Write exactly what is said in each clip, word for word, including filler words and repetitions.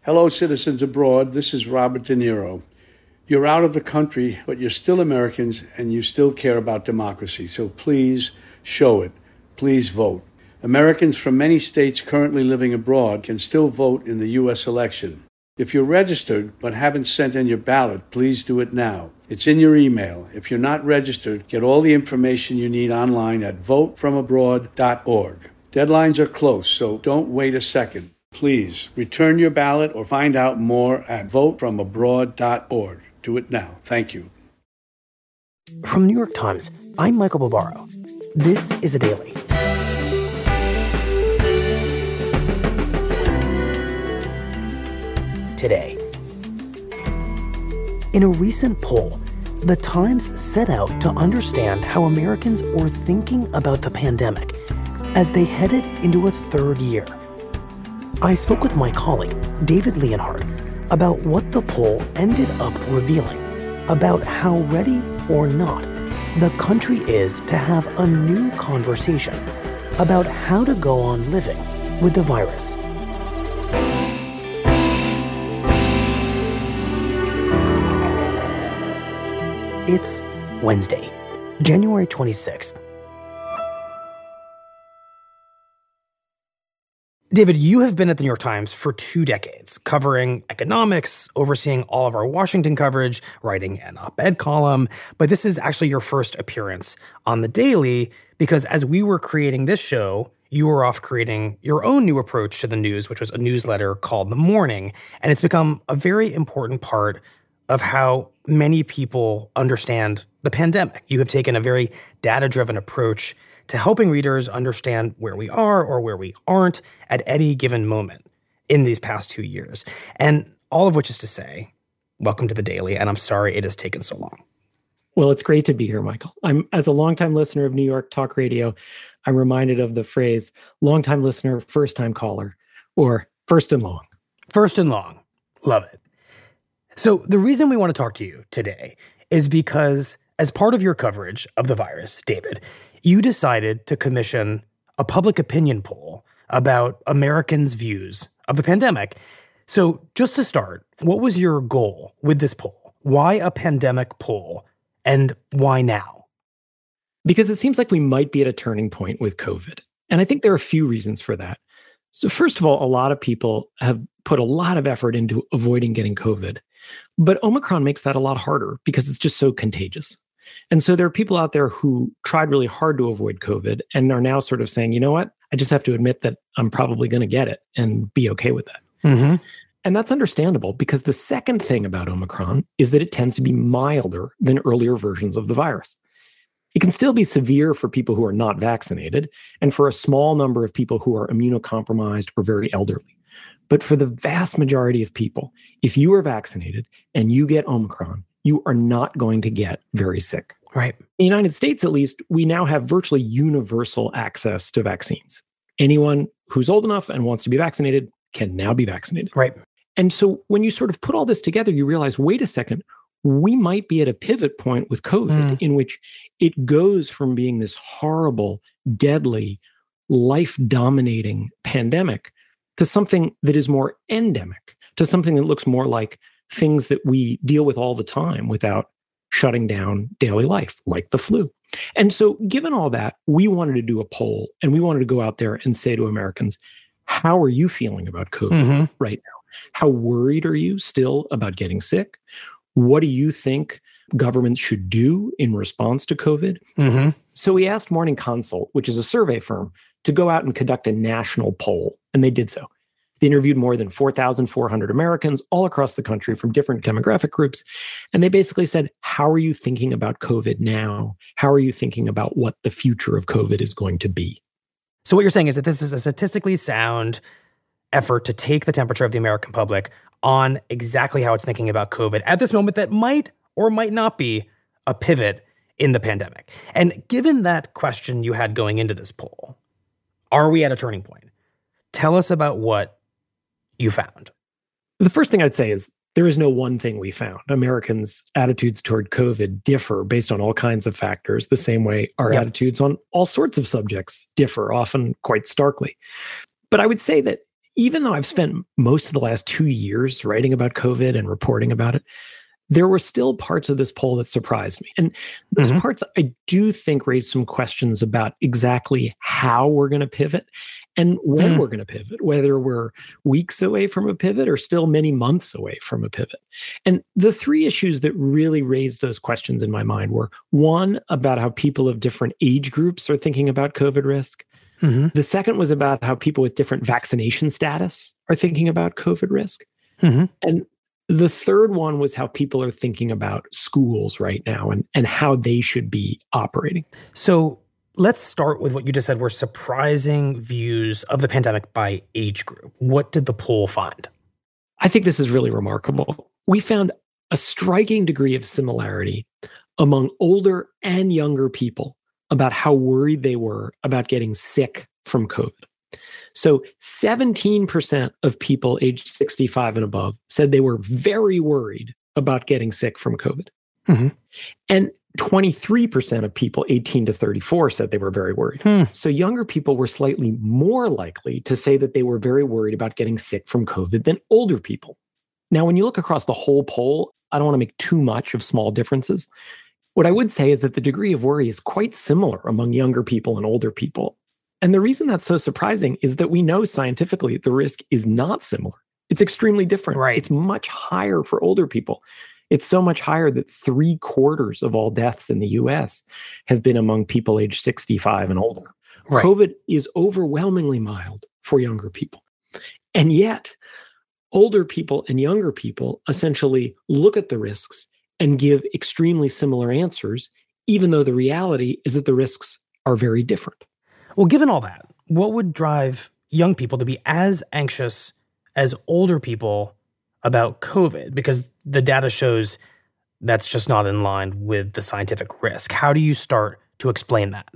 Hello, citizens abroad. This is Robert De Niro. You're out of the country, but you're still Americans and you still care about democracy. So please show it. Please vote. Americans from many states currently living abroad can still vote in the U S election. If you're registered but haven't sent in your ballot, please do it now. It's in your email. If you're not registered, get all the information you need online at vote from abroad dot org. Deadlines are close, so don't wait a second. Please return your ballot or find out more at vote from abroad dot org. Do it now. Thank you. From New York Times, I'm Michael Barbaro. This is The Daily. Today, in a recent poll, The Times set out to understand how Americans were thinking about the pandemic as they headed into a third year. I spoke with my colleague, David Leonhardt, about what the poll ended up revealing about how ready or not the country is to have a new conversation about how to go on living with the virus. It's Wednesday, January twenty-sixth. David, you have been at the New York Times for two decades, covering economics, overseeing all of our Washington coverage, writing an op-ed column. But this is actually your first appearance on The Daily, because as we were creating this show, you were off creating your own new approach to the news, which was a newsletter called The Morning. And it's become a very important part of how many people understand the pandemic. You have taken a very data-driven approach to helping readers understand where we are or where we aren't at any given moment in these past two years. And all of which is to say, welcome to The Daily, and I'm sorry it has taken so long. Well, it's great to be here, Michael. I'm, as a longtime listener of New York talk radio, I'm reminded of the phrase, longtime listener, first-time caller, or first and long. First and long. Love it. So the reason we want to talk to you today is because as part of your coverage of the virus, David, you decided to commission a public opinion poll about Americans' views of the pandemic. So just to start, what was your goal with this poll? Why a pandemic poll, and why now? Because it seems like we might be at a turning point with COVID. And I think there are a few reasons for that. So first of all, a lot of people have put a lot of effort into avoiding getting COVID. But Omicron makes that a lot harder because it's just so contagious. And so there are people out there who tried really hard to avoid COVID and are now sort of saying, you know what, I just have to admit that I'm probably going to get it and be okay with that. Mm-hmm. And that's understandable because the second thing about Omicron is that it tends to be milder than earlier versions of the virus. It can still be severe for people who are not vaccinated and for a small number of people who are immunocompromised or very elderly. But for the vast majority of people, if you are vaccinated and you get Omicron, you are not going to get very sick. Right. In the United States, at least, we now have virtually universal access to vaccines. Anyone who's old enough and wants to be vaccinated can now be vaccinated. Right. And so when you sort of put all this together, you realize, wait a second, we might be at a pivot point with COVID mm. in which it goes from being this horrible, deadly, life-dominating pandemic to something that is more endemic, to something that looks more like things that we deal with all the time without shutting down daily life, like the flu. And so given all that, we wanted to do a poll and we wanted to go out there and say to Americans, how are you feeling about COVID mm-hmm. right now? How worried are you still about getting sick? What do you think governments should do in response to COVID? Mm-hmm. So we asked Morning Consult, which is a survey firm, to go out and conduct a national poll, and they did so. They interviewed more than four thousand four hundred Americans all across the country from different demographic groups. And they basically said, how are you thinking about COVID now? How are you thinking about what the future of COVID is going to be? So what you're saying is that this is a statistically sound effort to take the temperature of the American public on exactly how it's thinking about COVID at this moment that might or might not be a pivot in the pandemic. And given that question you had going into this poll, are we at a turning point? Tell us about what you found. The first thing I'd say is there is no one thing we found. Americans' attitudes toward COVID differ based on all kinds of factors, the same way our yep. attitudes on all sorts of subjects differ, often quite starkly. But I would say that even though I've spent most of the last two years writing about COVID and reporting about it, there were still parts of this poll that surprised me. And those mm-hmm. parts I do think raise some questions about exactly how we're going to pivot and when mm. we're going to pivot, whether we're weeks away from a pivot or still many months away from a pivot. And the three issues that really raised those questions in my mind were, one, about how people of different age groups are thinking about COVID risk. Mm-hmm. The second was about how people with different vaccination status are thinking about COVID risk. Mm-hmm. And the third one was how people are thinking about schools right now and, and how they should be operating. So let's start with what you just said were surprising views of the pandemic by age group. What did the poll find? I think this is really remarkable. We found a striking degree of similarity among older and younger people about how worried they were about getting sick from COVID. So seventeen percent of people aged sixty-five and above said they were very worried about getting sick from COVID. Mm-hmm. And twenty-three percent of people eighteen to thirty-four said they were very worried. Hmm. So younger people were slightly more likely to say that they were very worried about getting sick from COVID than older people. Now, when you look across the whole poll, I don't want to make too much of small differences. What I would say is that the degree of worry is quite similar among younger people and older people. And the reason that's so surprising is that we know scientifically the risk is not similar. It's extremely different. Right. It's much higher for older people. It's so much higher that three quarters of all deaths in the U S have been among people aged sixty-five and older. Right. COVID is overwhelmingly mild for younger people. And yet, older people and younger people essentially look at the risks and give extremely similar answers, even though the reality is that the risks are very different. Well, given all that, what would drive young people to be as anxious as older people about COVID? Because the data shows that's just not in line with the scientific risk. How do you start to explain that?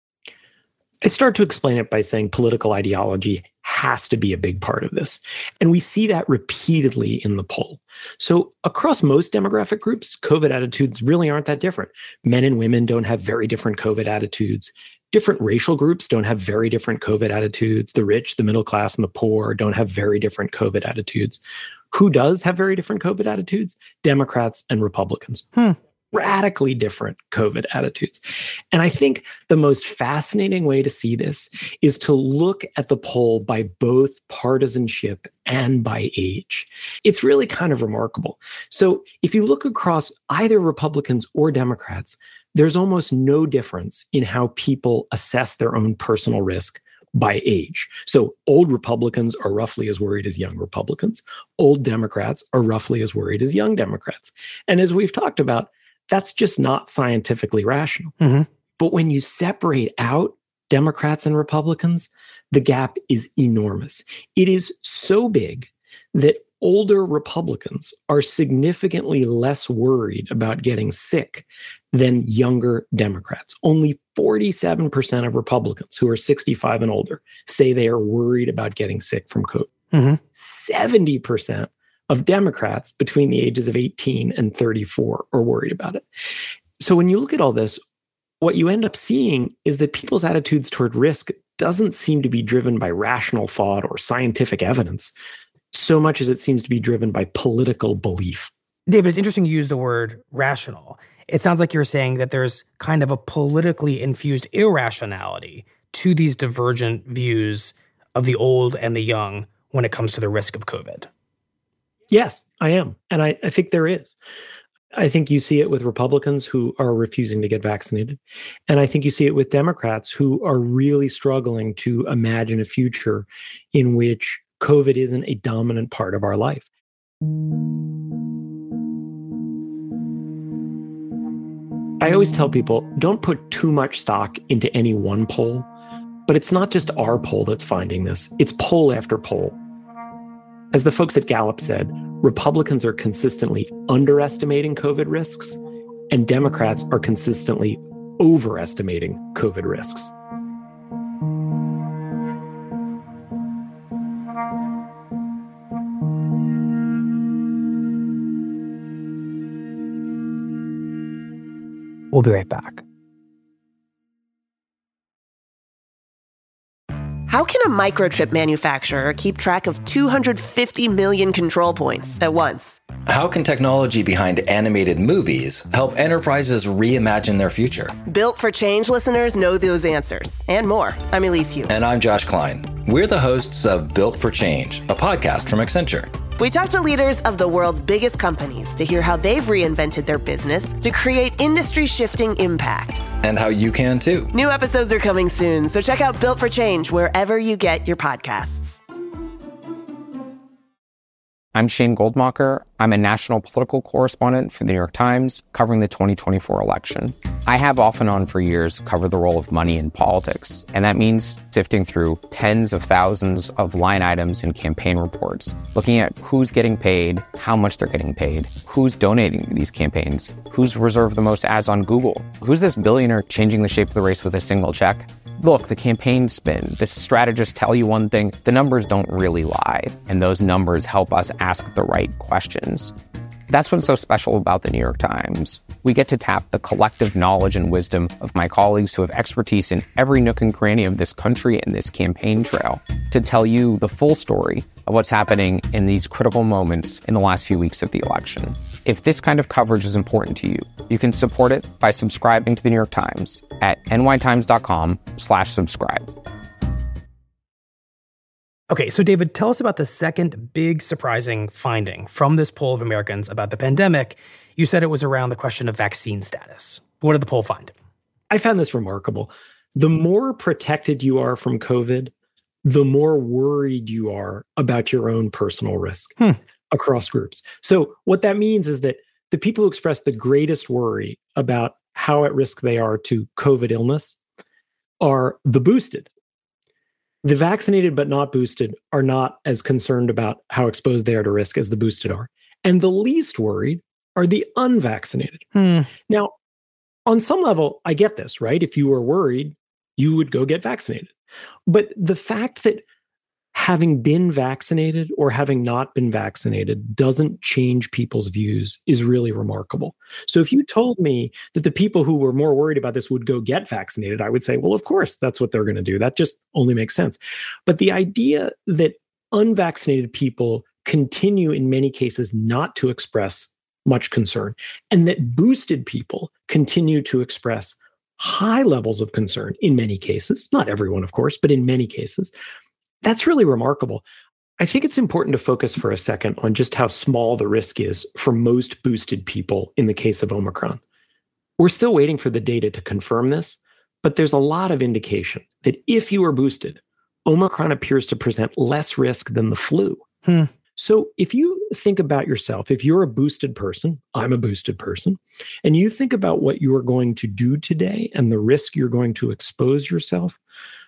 I start to explain it by saying political ideology has to be a big part of this. And we see that repeatedly in the poll. So across most demographic groups, COVID attitudes really aren't that different. Men and women don't have very different COVID attitudes. Different racial groups don't have very different COVID attitudes. The rich, the middle class, and the poor don't have very different COVID attitudes. Who does have very different COVID attitudes? Democrats and Republicans. Hmm. Radically different COVID attitudes. And I think the most fascinating way to see this is to look at the poll by both partisanship and by age. It's really kind of remarkable. So if you look across either Republicans or Democrats, there's almost no difference in how people assess their own personal risk by age. So old Republicans are roughly as worried as young Republicans. Old Democrats are roughly as worried as young Democrats. And as we've talked about, that's just not scientifically rational. Mm-hmm. But when you separate out Democrats and Republicans, the gap is enormous. It is so big that older Republicans are significantly less worried about getting sick than younger Democrats. Only forty-seven percent of Republicans who are sixty-five and older say they are worried about getting sick from COVID. Mm-hmm. seventy percent of Democrats between the ages of eighteen and thirty-four are worried about it. So when you look at all this, what you end up seeing is that people's attitudes toward risk doesn't seem to be driven by rational thought or scientific evidence, so much as it seems to be driven by political belief. David, it's interesting you use the word rational. It sounds like you're saying that there's kind of a politically infused irrationality to these divergent views of the old and the young when it comes to the risk of COVID. Yes, I am. And I, I think there is. I think you see it with Republicans who are refusing to get vaccinated. And I think you see it with Democrats who are really struggling to imagine a future in which COVID isn't a dominant part of our life. I always tell people, don't put too much stock into any one poll, but it's not just our poll that's finding this. It's poll after poll. As the folks at Gallup said, Republicans are consistently underestimating COVID risks, and Democrats are consistently overestimating COVID risks. We'll be right back. How can a microchip manufacturer keep track of two hundred fifty million control points at once? How can technology behind animated movies help enterprises reimagine their future? Built for Change listeners know those answers and more. I'm Elise Hu. And I'm Josh Klein. We're the hosts of Built for Change, a podcast from Accenture. We talk to leaders of the world's biggest companies to hear how they've reinvented their business to create industry-shifting impact. And how you can too. New episodes are coming soon, so check out Built for Change wherever you get your podcasts. I'm Shane Goldmacher. I'm a national political correspondent for the New York Times, covering the twenty twenty-four election. I have off and on for years covered the role of money in politics, and that means sifting through tens of thousands of line items in campaign reports, looking at who's getting paid, how much they're getting paid, who's donating to these campaigns, who's reserved the most ads on Google, who's this billionaire changing the shape of the race with a single check. Look, the campaign spin, the strategists tell you one thing, the numbers don't really lie, and those numbers help us ask the right questions. That's what's so special about the New York Times. We get to tap the collective knowledge and wisdom of my colleagues who have expertise in every nook and cranny of this country and this campaign trail to tell you the full story of what's happening in these critical moments in the last few weeks of the election. If this kind of coverage is important to you, you can support it by subscribing to the New York Times at nytimes.com slash subscribe. Okay, so David, tell us about the second big surprising finding from this poll of Americans about the pandemic. You said it was around the question of vaccine status. What did the poll find? I found this remarkable. The more protected you are from COVID, the more worried you are about your own personal risk hmm. across groups. So what that means is that the people who express the greatest worry about how at risk they are to COVID illness are the boosted. The vaccinated but not boosted are not as concerned about how exposed they are to risk as the boosted are. And the least worried are the unvaccinated. Hmm. Now, on some level, I get this, right? If you were worried, you would go get vaccinated. But the fact that having been vaccinated or having not been vaccinated doesn't change people's views is really remarkable. So if you told me that the people who were more worried about this would go get vaccinated, I would say, well, of course, that's what they're going to do. That just only makes sense. But the idea that unvaccinated people continue in many cases not to express much concern, and that boosted people continue to express high levels of concern in many cases, not everyone, of course, but in many cases, that's really remarkable. I think it's important to focus for a second on just how small the risk is for most boosted people in the case of Omicron. We're still waiting for the data to confirm this, but there's a lot of indication that if you are boosted, Omicron appears to present less risk than the flu. Hmm. So if you think about yourself, if you're a boosted person, I'm a boosted person, and you think about what you are going to do today and the risk you're going to expose yourself,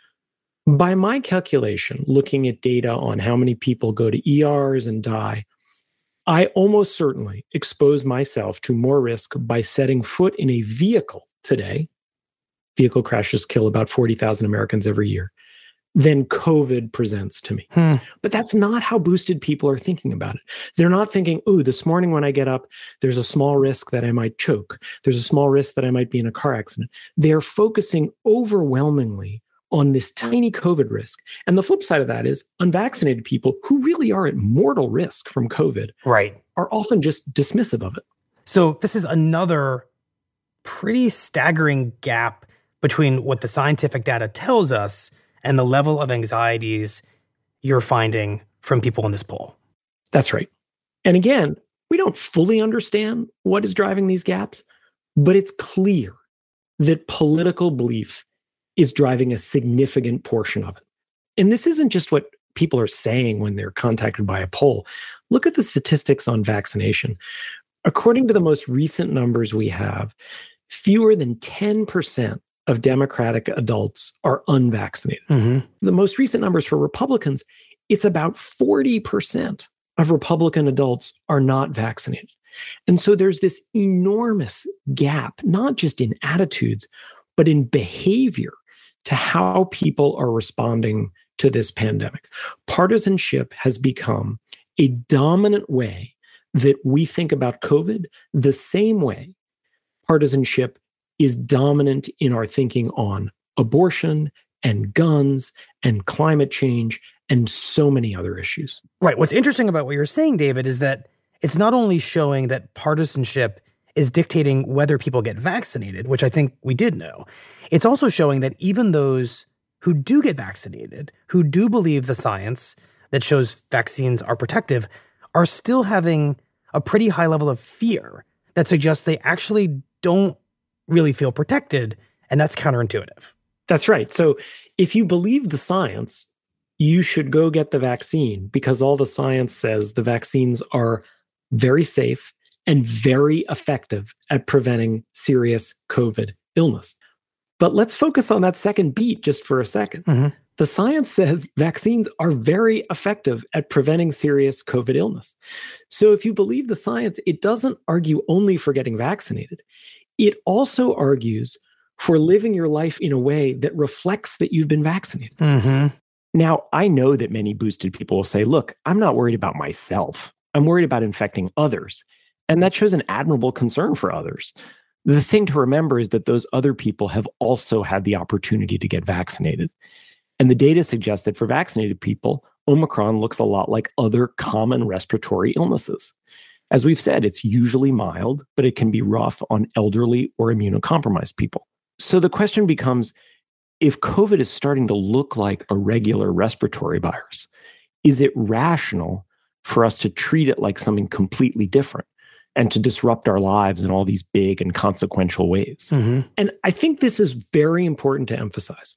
by my calculation, looking at data on how many people go to E Rs and die, I almost certainly expose myself to more risk by setting foot in a vehicle today. Vehicle crashes kill about forty thousand Americans every year. Than COVID presents to me. Hmm. But that's not how boosted people are thinking about it. They're not thinking, ooh, this morning when I get up, there's a small risk that I might choke. There's a small risk that I might be in a car accident. They're focusing overwhelmingly on this tiny COVID risk. And the flip side of that is unvaccinated people who really are at mortal risk from COVID right. are often just dismissive of it. So this is another pretty staggering gap between what the scientific data tells us and the level of anxieties you're finding from people in this poll. That's right. And again, we don't fully understand what is driving these gaps, but it's clear that political belief is driving a significant portion of it. And this isn't just what people are saying when they're contacted by a poll. Look at the statistics on vaccination. According to the most recent numbers we have, fewer than ten percent of Democratic adults are unvaccinated. Mm-hmm. The most recent numbers for Republicans, it's about forty percent of Republican adults are not vaccinated. And so there's this enormous gap, not just in attitudes, but in behavior to how people are responding to this pandemic. Partisanship has become a dominant way that we think about COVID, the same way partisanship is dominant in our thinking on abortion and guns and climate change and so many other issues. Right. What's interesting about what you're saying, David, is that it's not only showing that partisanship is dictating whether people get vaccinated, which I think we did know. It's also showing that even those who do get vaccinated, who do believe the science that shows vaccines are protective, are still having a pretty high level of fear that suggests they actually don't really feel protected, and that's counterintuitive. That's right. So if you believe the science, you should go get the vaccine because all the science says the vaccines are very safe and very effective at preventing serious COVID illness. But let's focus on that second beat just for a second. Mm-hmm. The science says vaccines are very effective at preventing serious COVID illness. So if you believe the science, it doesn't argue only for getting vaccinated. It also argues for living your life in a way that reflects that you've been vaccinated. Mm-hmm. Now, I know that many boosted people will say, look, I'm not worried about myself. I'm worried about infecting others. And that shows an admirable concern for others. The thing to remember is that those other people have also had the opportunity to get vaccinated. And the data suggests that for vaccinated people, Omicron looks a lot like other common respiratory illnesses. As we've said, it's usually mild, but it can be rough on elderly or immunocompromised people. So the question becomes, if COVID is starting to look like a regular respiratory virus, is it rational for us to treat it like something completely different and to disrupt our lives in all these big and consequential ways? Mm-hmm. And I think this is very important to emphasize.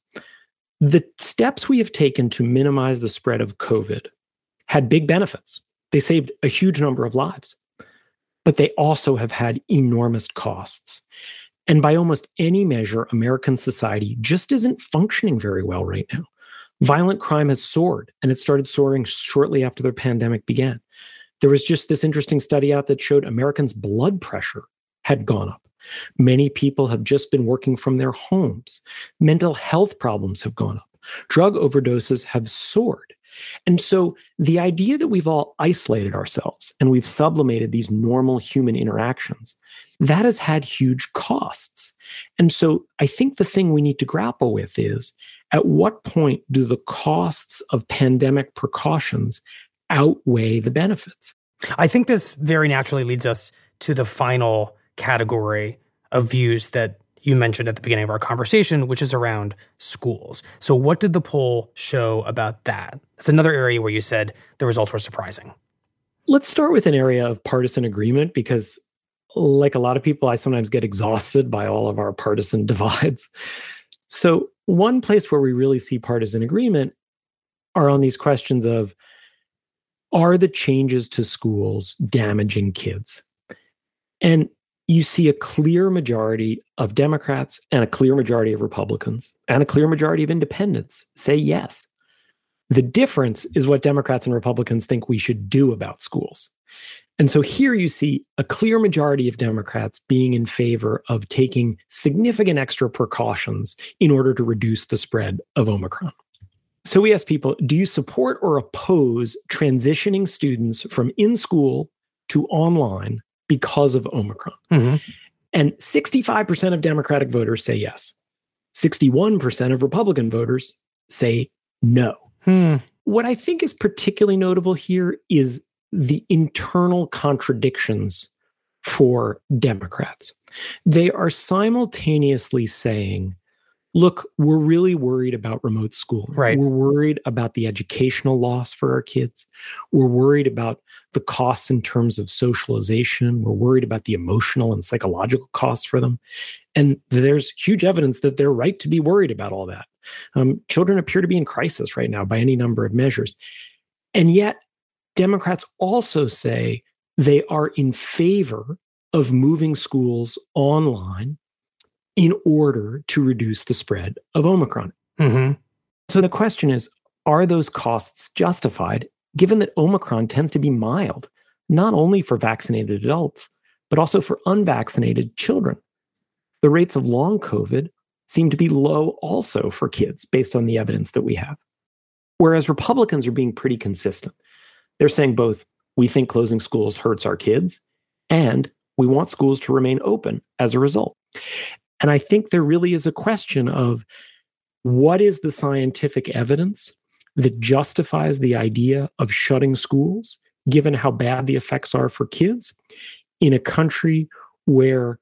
The steps we have taken to minimize the spread of COVID had big benefits. They saved a huge number of lives, but they also have had enormous costs. And by almost any measure, American society just isn't functioning very well right now. Violent crime has soared, and it started soaring shortly after the pandemic began. There was just this interesting study out that showed Americans' blood pressure had gone up. Many people have just been working from their homes. Mental health problems have gone up. Drug overdoses have soared. And so the idea that we've all isolated ourselves and we've sublimated these normal human interactions, that has had huge costs. And so I think the thing we need to grapple with is, at what point do the costs of pandemic precautions outweigh the benefits? I think this very naturally leads us to the final category of views that you mentioned at the beginning of our conversation, which is around schools. So what did the poll show about that? It's another area where you said the results were surprising. Let's start with an area of partisan agreement, because like a lot of people, I sometimes get exhausted by all of our partisan divides. So one place where we really see partisan agreement are on these questions of, are the changes to schools damaging kids? And you see a clear majority of Democrats and a clear majority of Republicans and a clear majority of independents say yes. The difference is what Democrats and Republicans think we should do about schools. And so here you see a clear majority of Democrats being in favor of taking significant extra precautions in order to reduce the spread of Omicron. So we asked people, do you support or oppose transitioning students from in-school to online because of Omicron? Mm-hmm. And sixty-five percent of Democratic voters say yes. sixty-one percent of Republican voters say no. Hmm. What I think is particularly notable here is the internal contradictions for Democrats. They are simultaneously saying, look, we're really worried about remote schooling. Right. We're worried about the educational loss for our kids. We're worried about the costs in terms of socialization. We're worried about the emotional and psychological costs for them. And there's huge evidence that they're right to be worried about all that. Um, children appear to be in crisis right now by any number of measures. And yet, Democrats also say they are in favor of moving schools online in order to reduce the spread of Omicron. Mm-hmm. So the question is, are those costs justified, given that Omicron tends to be mild, not only for vaccinated adults, but also for unvaccinated children? The rates of long COVID seem to be low also for kids, based on the evidence that we have. Whereas Republicans are being pretty consistent. They're saying both, we think closing schools hurts our kids, and we want schools to remain open as a result. And I think there really is a question of, what is the scientific evidence that justifies the idea of shutting schools, given how bad the effects are for kids, in a country where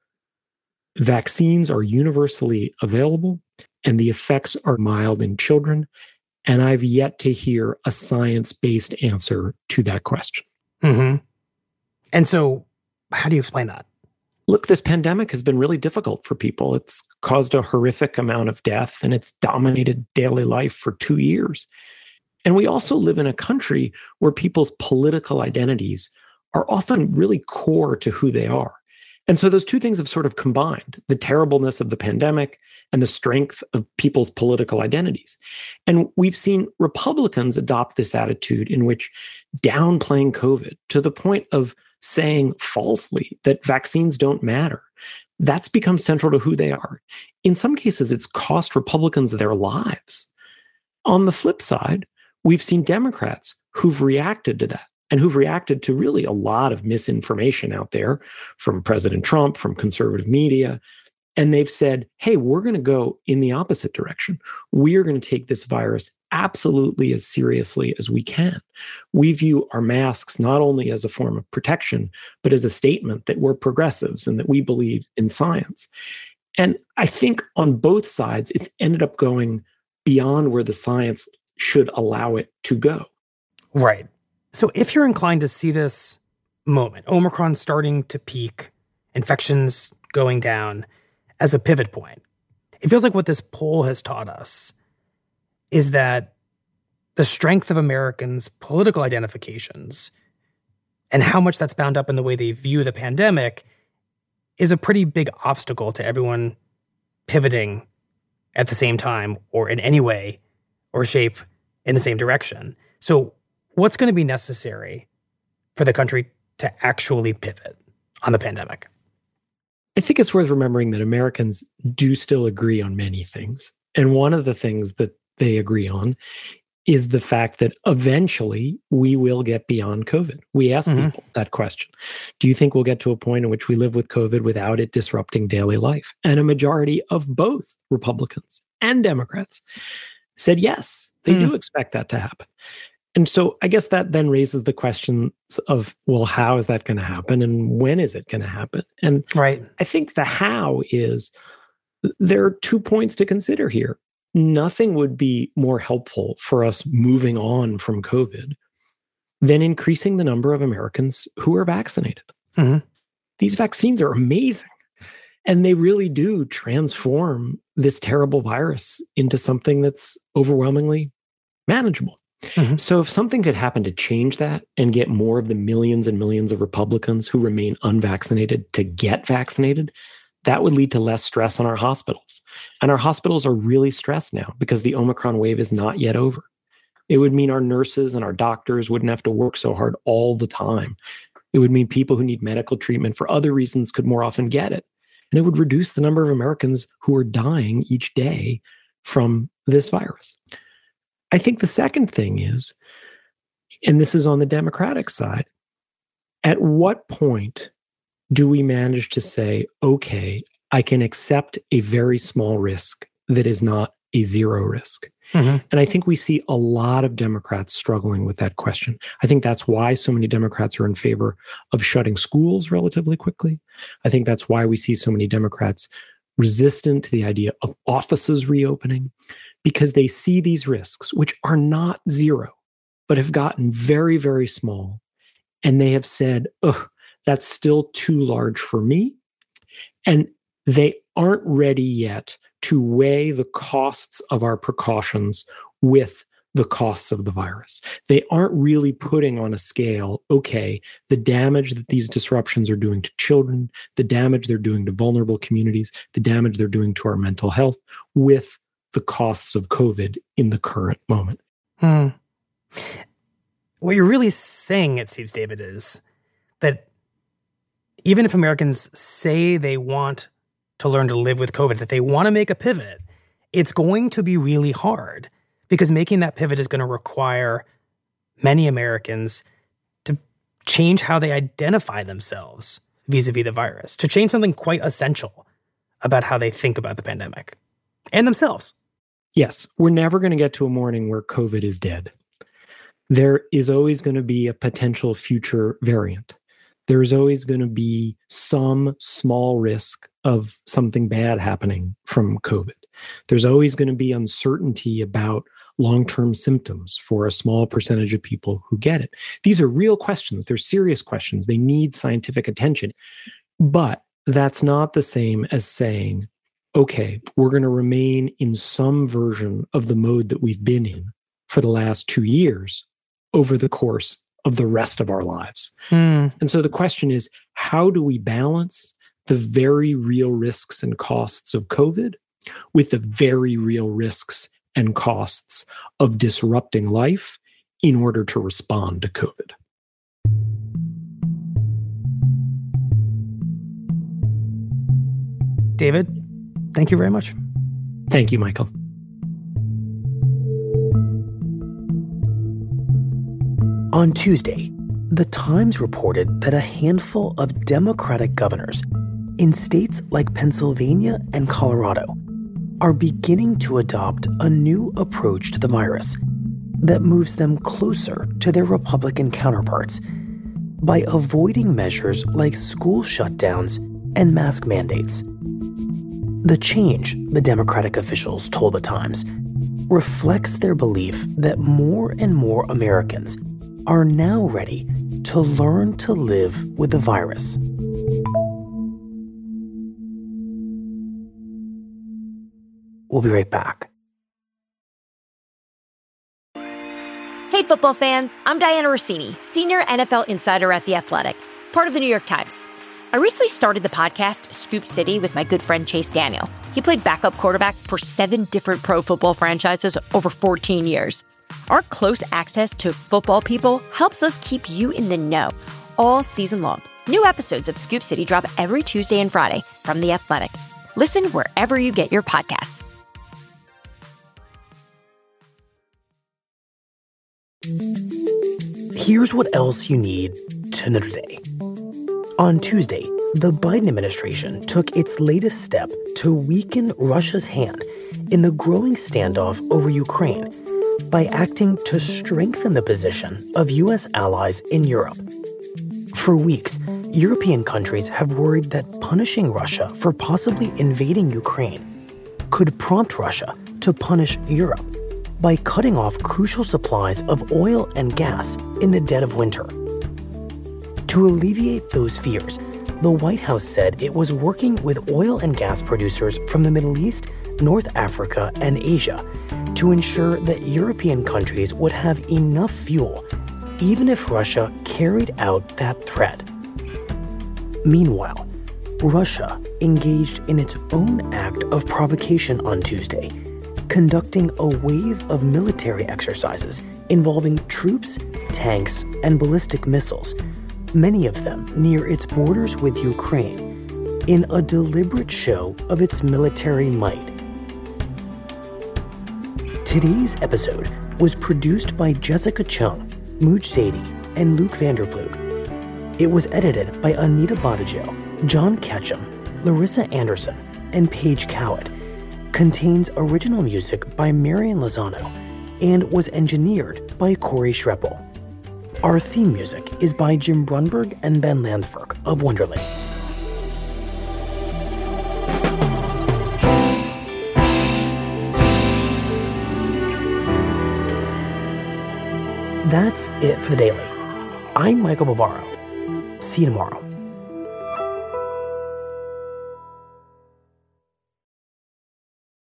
vaccines are universally available and the effects are mild in children? And I've yet to hear a science-based answer to that question. Mm-hmm. And so how do you explain that? Look, this pandemic has been really difficult for people. It's caused a horrific amount of death, and it's dominated daily life for two years. And we also live in a country where people's political identities are often really core to who they are. And so those two things have sort of combined, the terribleness of the pandemic and the strength of people's political identities. And we've seen Republicans adopt this attitude in which downplaying COVID to the point of saying falsely that vaccines don't matter, that's become central to who they are. In some cases, it's cost Republicans their lives. On the flip side, we've seen Democrats who've reacted to that and who've reacted to really a lot of misinformation out there from President Trump, from conservative media. And they've said, hey, we're going to go in the opposite direction. We are going to take this virus absolutely as seriously as we can. We view our masks not only as a form of protection, but as a statement that we're progressives and that we believe in science. And I think on both sides, it's ended up going beyond where the science should allow it to go. Right. So if you're inclined to see this moment, Omicron starting to peak, infections going down, as a pivot point, it feels like what this poll has taught us is that the strength of Americans' political identifications and how much that's bound up in the way they view the pandemic is a pretty big obstacle to everyone pivoting at the same time or in any way or shape in the same direction. So what's going to be necessary for the country to actually pivot on the pandemic? I think it's worth remembering that Americans do still agree on many things. And one of the things that they agree on is the fact that eventually we will get beyond COVID. We ask mm-hmm. people that question. Do you think we'll get to a point in which we live with COVID without it disrupting daily life? And a majority of both Republicans and Democrats said yes, they mm. do expect that to happen. And so I guess that then raises the questions of, well, how is that going to happen? And when is it going to happen? And right. I think the how is, there are two points to consider here. Nothing would be more helpful for us moving on from COVID than increasing the number of Americans who are vaccinated. Mm-hmm. These vaccines are amazing. And they really do transform this terrible virus into something that's overwhelmingly manageable. Mm-hmm. So if something could happen to change that and get more of the millions and millions of Republicans who remain unvaccinated to get vaccinated, that would lead to less stress on our hospitals. And our hospitals are really stressed now because the Omicron wave is not yet over. It would mean our nurses and our doctors wouldn't have to work so hard all the time. It would mean people who need medical treatment for other reasons could more often get it. And it would reduce the number of Americans who are dying each day from this virus. I think the second thing is, and this is on the Democratic side, at what point do we manage to say, okay, I can accept a very small risk that is not a zero risk? Mm-hmm. And I think we see a lot of Democrats struggling with that question. I think that's why so many Democrats are in favor of shutting schools relatively quickly. I think that's why we see so many Democrats resistant to the idea of offices reopening, because they see these risks, which are not zero, but have gotten very, very small. And they have said, ugh, that's still too large for me. And they aren't ready yet to weigh the costs of our precautions with the costs of the virus. They aren't really putting on a scale, okay, the damage that these disruptions are doing to children, the damage they're doing to vulnerable communities, the damage they're doing to our mental health, with the costs of COVID in the current moment. Hmm. What you're really saying, it seems, David, is that even if Americans say they want to learn to live with COVID, that they want to make a pivot, it's going to be really hard, because making that pivot is going to require many Americans to change how they identify themselves vis-a-vis the virus, to change something quite essential about how they think about the pandemic and themselves. Yes, we're never going to get to a morning where COVID is dead. There is always going to be a potential future variant. There's always going to be some small risk of something bad happening from COVID. There's always going to be uncertainty about long-term symptoms for a small percentage of people who get it. These are real questions. They're serious questions. They need scientific attention. But that's not the same as saying, okay, we're going to remain in some version of the mode that we've been in for the last two years over the course of the rest of our lives. Mm. And so the question is, how do we balance the very real risks and costs of COVID with the very real risks and costs of disrupting life in order to respond to COVID? David, thank you very much. Thank you, Michael. On Tuesday, The Times reported that a handful of Democratic governors in states like Pennsylvania and Colorado are beginning to adopt a new approach to the virus that moves them closer to their Republican counterparts by avoiding measures like school shutdowns and mask mandates. The change, the Democratic officials told The Times, reflects their belief that more and more Americans are now ready to learn to live with the virus. We'll be right back. Hey, football fans. I'm Diana Rossini, senior N F L insider at The Athletic, part of the New York Times. I recently started the podcast Scoop City with my good friend Chase Daniel. He played backup quarterback for seven different pro football franchises over fourteen years. Our close access to football people helps us keep you in the know all season long. New episodes of Scoop City drop every Tuesday and Friday from The Athletic. Listen wherever you get your podcasts. Here's what else you need to know today. On Tuesday, the Biden administration took its latest step to weaken Russia's hand in the growing standoff over Ukraine by acting to strengthen the position of U S allies in Europe. For weeks, European countries have worried that punishing Russia for possibly invading Ukraine could prompt Russia to punish Europe by cutting off crucial supplies of oil and gas in the dead of winter. To alleviate those fears, the White House said it was working with oil and gas producers from the Middle East, North Africa, and Asia to ensure that European countries would have enough fuel, even if Russia carried out that threat. Meanwhile, Russia engaged in its own act of provocation on Tuesday, conducting a wave of military exercises involving troops, tanks, and ballistic missiles, many of them near its borders with Ukraine, in a deliberate show of its military might. Today's episode was produced by Jessica Chung, Mooj Zadie, and Luke Vanderploeg. It was edited by Anita Bottigieg, John Ketchum, Larissa Anderson, and Paige Cowett. Contains original music by Marian Lozano and was engineered by Corey Schreppel. Our theme music is by Jim Brunberg and Ben Landfirk of Wonderley. That's it for the Daily. I'm Michael Barbaro. See you tomorrow.